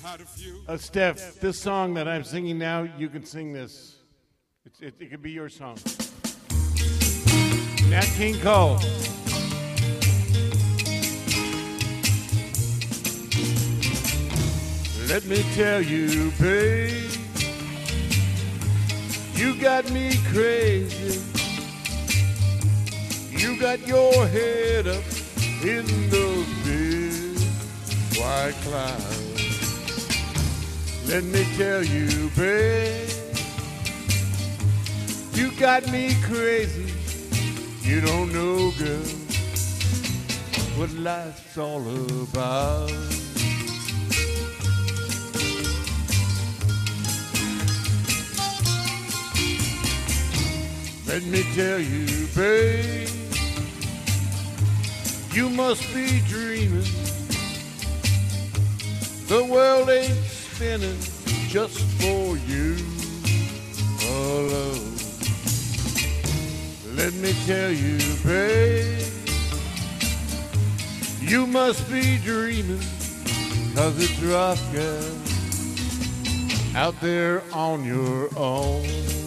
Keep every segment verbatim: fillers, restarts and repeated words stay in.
Uh, Steph, this song that I'm singing now, you can sing this. It's, it, it could be your song. Nat King Cole. Let me tell you, babe, you got me crazy. You got your head up in those big white clouds. Let me tell you, babe, you got me crazy. You don't know, girl, what life's all about. Let me tell you, babe, you must be dreaming. The world ain't spinning just for you alone. Let me tell you, babe, you must be dreaming, 'cause it's rough, girl, out there on your own.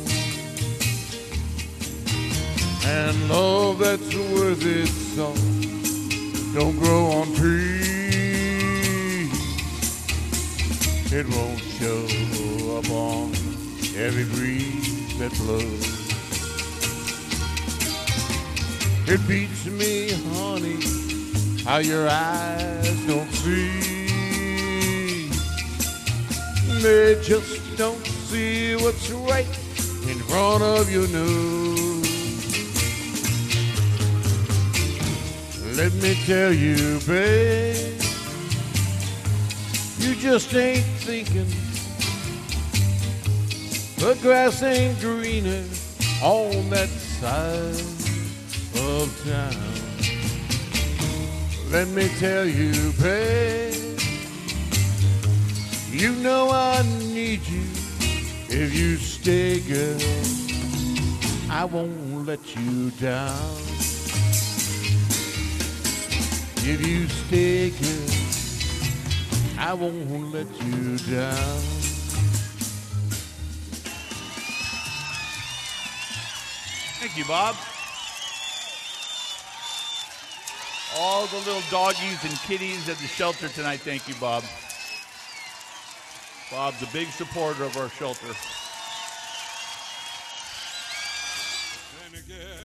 And love that's worth its salt don't grow on trees. It won't show up on every breeze that blows. It beats me, honey, how your eyes don't see. They just don't see what's right in front of your nose. Let me tell you, babe, you just ain't thinking. The grass ain't greener on that side of town. Let me tell you, babe, you know I need you. If you stay, girl, I won't let you down. If you stay, girl, I won't let you down. Thank you, Bob. All the little doggies and kitties at the shelter tonight, thank you, Bob. Bob's a big supporter of our shelter.